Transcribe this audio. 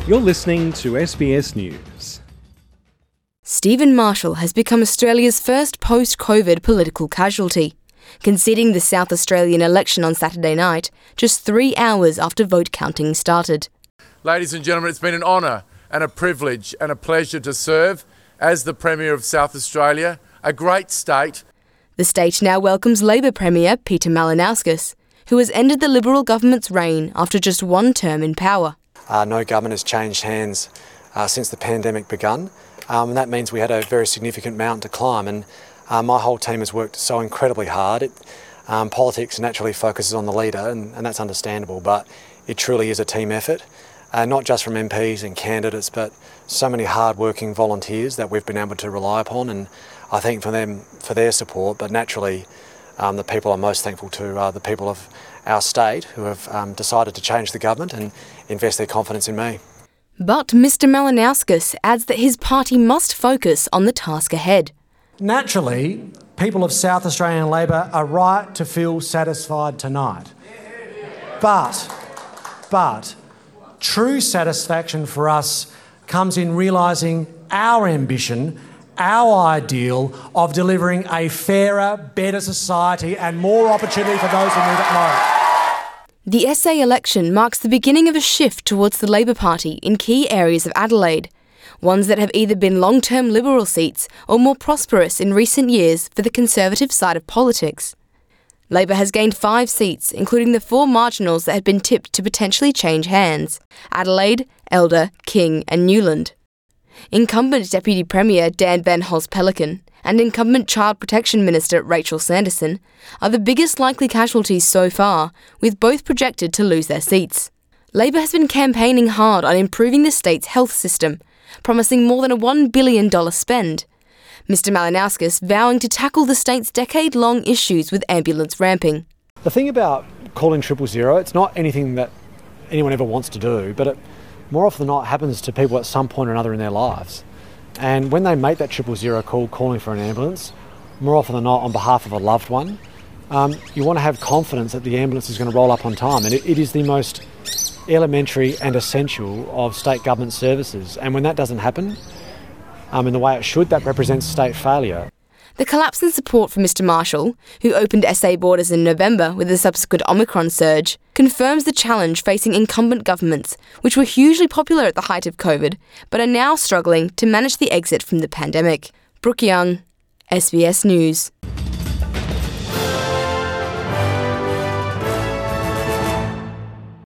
You're listening to SBS News. Stephen Marshall has become Australia's first post-COVID political casualty, conceding the South Australian election on Saturday night, just 3 hours after vote counting started. Ladies and gentlemen, it's been an honour and a privilege and a pleasure to serve as the Premier of South Australia, a great state. The state now welcomes Labor Premier Peter Malinauskas, who has ended the Liberal government's reign after just one term in power. No government has changed hands since the pandemic begun, and that means we had a very significant mountain to climb, and my whole team has worked so incredibly hard. Politics naturally focuses on the leader, and that's understandable, but it truly is a team effort, not just from MPs and candidates, but so many hard-working volunteers that we've been able to rely upon, and I thank them for their support, but naturally the people I'm most thankful to are the people of our state who have decided to change the government and invest their confidence in me. But Mr Malinauskas adds that his party must focus on the task ahead. Naturally, people of South Australian Labor are right to feel satisfied tonight. But true satisfaction for us comes in realising our ambition, our ideal of delivering a fairer, better society and more opportunity for those who need it most. The SA election marks the beginning of a shift towards the Labor Party in key areas of Adelaide, ones that have either been long-term Liberal seats or more prosperous in recent years for the Conservative side of politics. Labor has gained 5 seats, including the 4 marginals that had been tipped to potentially change hands: Adelaide, Elder, King and Newland. Incumbent Deputy Premier Dan Van Holst-Pellecan and incumbent Child Protection Minister Rachel Sanderson are the biggest likely casualties so far, with both projected to lose their seats. Labor has been campaigning hard on improving the state's health system, promising more than a $1 billion spend. Mr Malinauskas vowing to tackle the state's decade-long issues with ambulance ramping. The thing about calling 000, it's not anything that anyone ever wants to do, but it more often than not happens to people at some point or another in their lives. And when they make that 000 call calling for an ambulance, more often than not on behalf of a loved one, you want to have confidence that the ambulance is going to roll up on time. And it is the most elementary and essential of state government services. And when that doesn't happen, in the way it should, that represents state failure. The collapse in support for Mr Marshall, who opened SA borders in November with the subsequent Omicron surge, confirms the challenge facing incumbent governments, which were hugely popular at the height of COVID, but are now struggling to manage the exit from the pandemic. Brooke Young, SBS News.